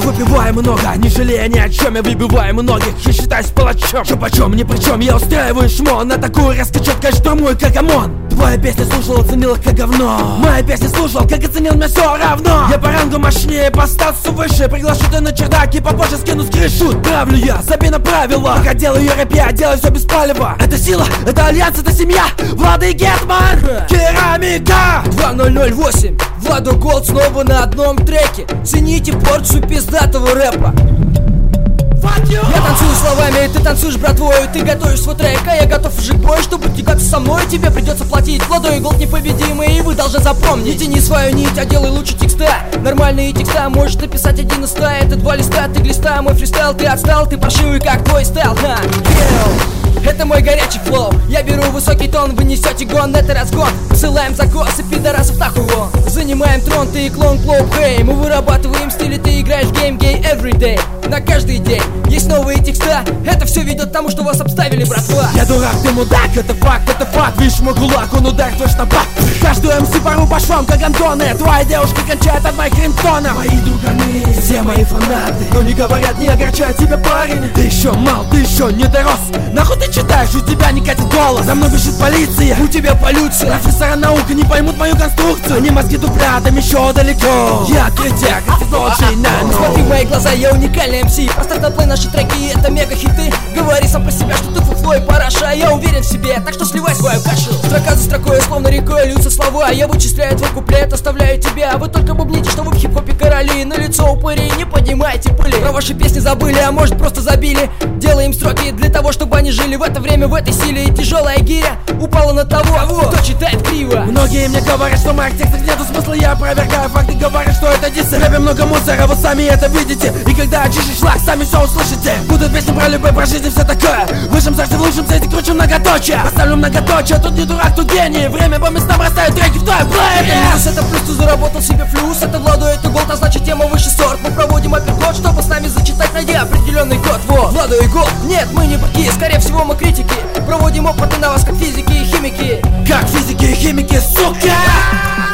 Я выпиваю много, не жалея ни о чем. Я выбиваю многих, я считаюсь палачом. Чё почем, ни при чем, я устраиваю шмон. На такую резко четко штурмую, как ОМОН. Твоя песня слушал, оценил их как говно. Моя песня слушал, как оценил, мне все равно. Я по рангу мощнее, по статусу выше. Приглашу ты на чердак и попозже скину с крышу. Тут правлю я, забей на правила. Пока делаю рэп, я делаю все без палева. Это сила, это альянс, это семья. Влада и Гетман, керамика. 2008, Владу Голд снова на одном треке. Цените порцию пиздатого рэпа. Я танцую словами, ты танцуешь братвою. Ты готовишь свой трек, а я готов уже к бою. Чтобы тягаться со мной, тебе придется платить. Владой и Голд непобедимый, и вы должны запомнить. Не тяни свою нить, а делай лучше текста. Нормальные текста можешь написать 1 из 100. Это 2 листа, ты глиста, мой фристайл. Ты отстал, ты паршивый, как твой стайл. Это мой горячий флоу. Я беру высокий тон, вы несете гон, это разгон. Посылаем закосы, пидорасов нахуй вон. Занимаем трон, ты и клон Клоу Хэй. Мы вырабатываем стили, ты играешь в гейм гей every day. На каждый день есть новые текста. Это все ведет к тому, что вас обставили, братва. Я дурак, ты мудак, это факт, это факт. Видишь мой кулак, он ударит точно бак. Каждую МС порву по швам, как Антоны. Твои девушки кончают от моих рингтонов. Мои друганы, все мои фанаты, но не говорят, не огорчает тебя, парень. Ты еще мал, ты еще не дорос. Нахуй ты читаешь, у тебя не катит голос. За мной бежит полиция, у тебя полюция. Профессора науки не поймут мою конструкцию. Они мозги тупят, им еще далеко. Я критик, ты должен на. Смотри в мои глаза, я уникальный МС. Поставь на плей наши треки, это мега хиты. Говори сам про себя, что ты фуфло и параша. Я уверен в себе, так что сливай свою кашу. Строка за строкой, словно рекой льются слова. Я вычисляю твой куплет, оставляю тебя. Вы только бубните, что вы в хип-хопе короли. На лицо упыри, не поднимайте пыли. Про ваши песни забыли, а может просто забили. Делаем строки для того, чтобы они жили в это время, в этой силе. И тяжелая гиря упала на того, кто читает криво. Многие мне говорят, что в моих текстах нету смысла. Я опровергаю факты, говорят, что это дисы. В рэпе много мусора, вы сами это видите. И когда очищу шлак, сами все услышите. Будут песни про любовь, про жизнь и все такое. В высшем сердце, в лучшем свете круче многоточие. Поставлю многоточие, тут не дурак, тут гений. Время по местам растают треки в твоем плеере. Это плюс, ты заработал себе флюс. Это Владу, это Голд, а значит тема высший сорт. Мы проводим апперкот, чтобы с нами зачитать, найди определенный код. Вот, Владу и Голд, нет, мы не быки, скорее всего мы критики. Проводим опыты на вас, как физики и химики. Как физики и химики, сука!